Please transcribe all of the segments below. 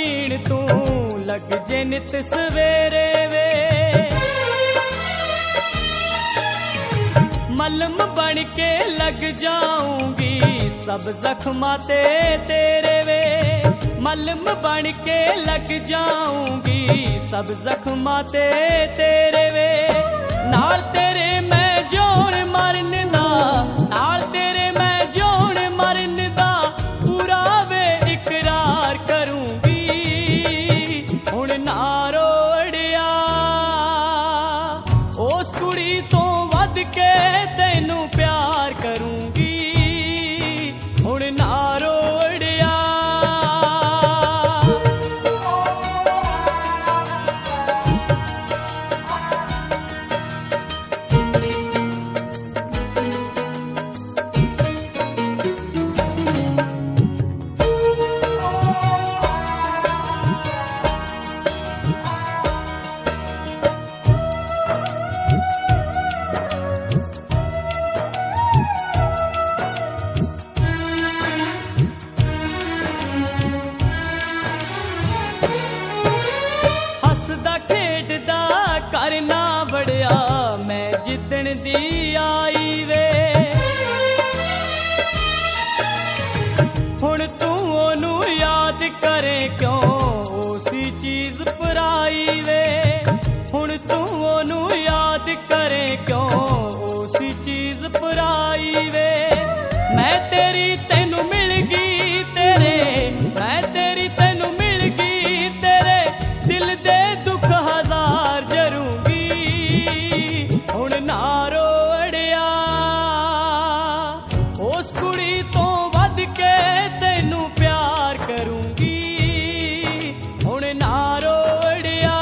पीण तू लग जे नित सवेरे वे। मलम बन के लग जाऊंगी सब जख्मां ते तेरे वे। मलम बन के लग जाऊंगी सब जख्मां ते तेरे वे। नाल तेरे मैं जोड़ मरन दा, नाल तेरे मैं जोड़ मरन दा पूरा वे इकरार करूंगी। हुण ना रोड़िया उस कुड़ी तो वध के तैनू प्यार करूंगी। हुण ना रोड़िया करना बड़िया मैं जितन दी आई वे। हुण तू ओनू याद करे क्यों उसी चीज पराई वे। हुण तू ओनू याद करे क्यों उसी चीज पराई वे। मैं तेरी तैनू मिल गई तेरे, मैं तेरी तैनू मिल गई तेरे दिल दे दुख हजार जरूंगी। हुण ना रोड़िया उस कुड़ी तो वध के तैनू प्यार करूंगी। हुण ना रोड़िया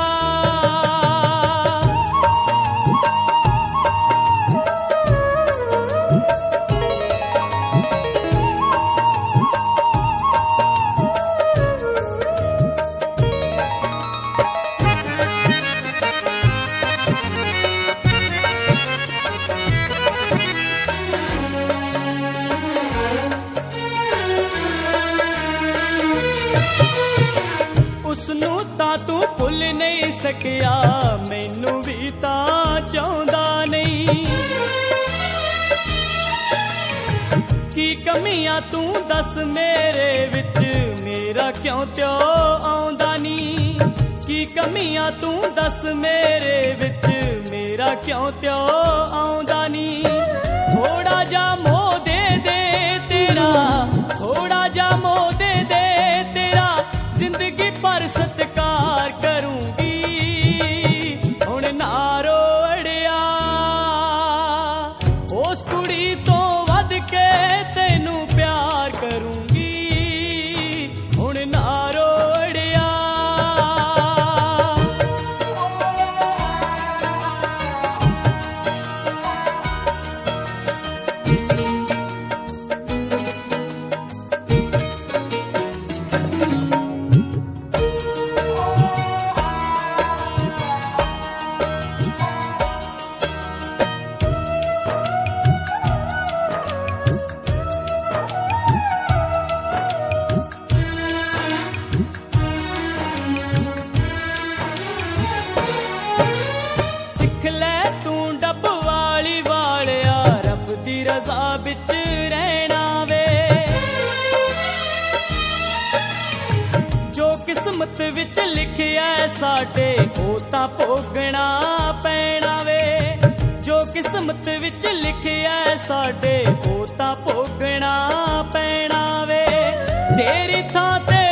उसनू तां तू भुल नहीं सकिया मैनू भी तां चाहुंदा नहीं। की कमियां तू दस मेरे विच मेरा क्यों त्यो आउंदा नी। की कमियां तू दस मेरे विच मेरा क्यों त्यो आउंदा नी। थोड़ा जा मोह दे दे तेरा, थोड़ा जा मोह दे दे तेरा जिंदगी पर सत्कार करूंगी। हुण ना रोड़िया उस कुड़ी तो वध के तैनू प्यार करूंगी। हुण ना रोड़िया बिच रहना वे। जो किस्मत विच लिखिया साडे ओ तां भोगना पैना वे। जो किस्मत विच लिखिया साडे ओ तां भोगना पैना वे। तेरी थां ते